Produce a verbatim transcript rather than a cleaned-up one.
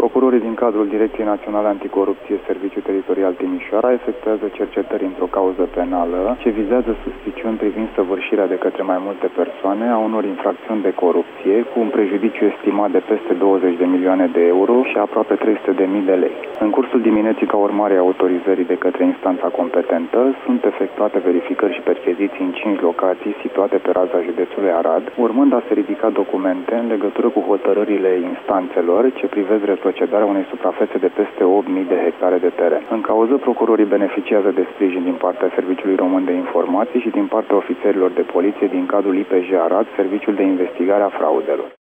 Procurorii din cadrul Direcției Naționale Anticorupție Serviciul Teritorial Timișoara efectuează cercetări într-o cauză penală ce vizează suspiciuni privind săvârșirea de către mai multe persoane a unor infracțiuni de corupție cu un prejudiciu estimat de peste douăzeci de milioane de euro și aproape trei sute de mii de lei. În cursul dimineții, ca urmare a autorizării de către instanța competentă, sunt efectuate verificări și percheziții în cinci locații situate pe raza județului Arad, urmând a se ridica documente în legătură cu hotărârile instanțelor ce privesc retrocedarea unei suprafețe de peste opt mii de hectare de teren. În cauză, procurorii beneficiază de sprijin din partea Serviciului Român de Informații și din partea ofițerilor de poliție din cadrul I P J Arad, Serviciul de Investigare a Fraudelor.